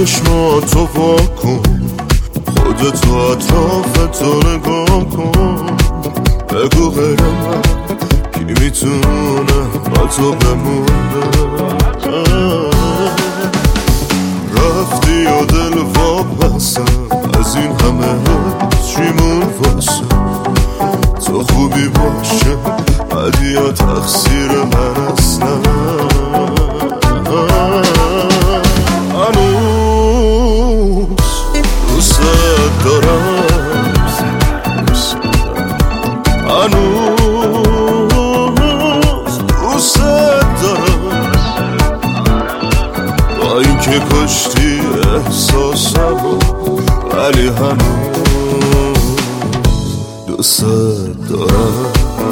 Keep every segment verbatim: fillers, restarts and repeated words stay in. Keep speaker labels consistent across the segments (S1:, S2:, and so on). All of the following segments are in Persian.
S1: چشماتو وا کن، خودتو اطرافتو نگاه کن. بگو غیر من کی میتونه با تو بمونه. رفتی و دل واپسم، از این همه چیمون واسه تو خوبی باشه عادی یا تقصیر من اصلا. هنوز دوست دارم، هنوز دوست دارم، با این که کشتی احساسمو ولی هنوز دوست دارم.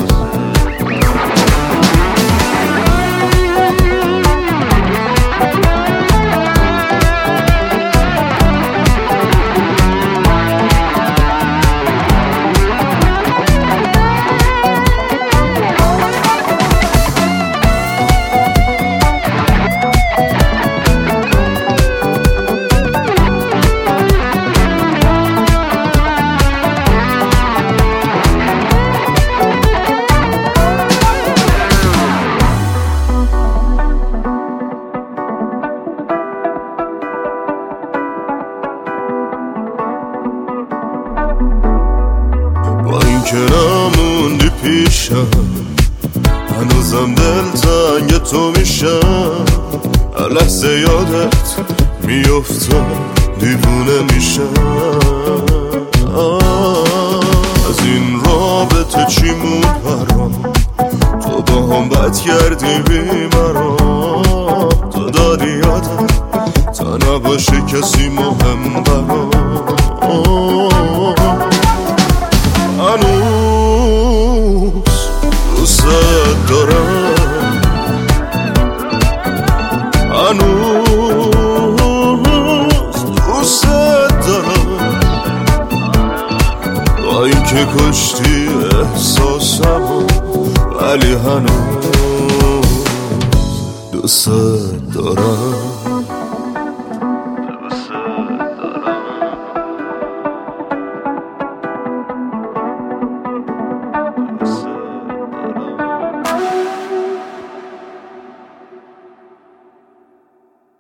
S1: با این که نموندی پیشم، هنوزم دل تنگ تو میشم. هر لحظه یادت میفتم دیوونه میشم. از این رابطه چی مون برام، تو با هم بد کردی بیمرام. تو داری یادم تا نباشه کسی مهم برام. هنوز دوست دارم، هنوز دوست دارم، با این که کشتی احساسمو ولی هنوز دوست دارم.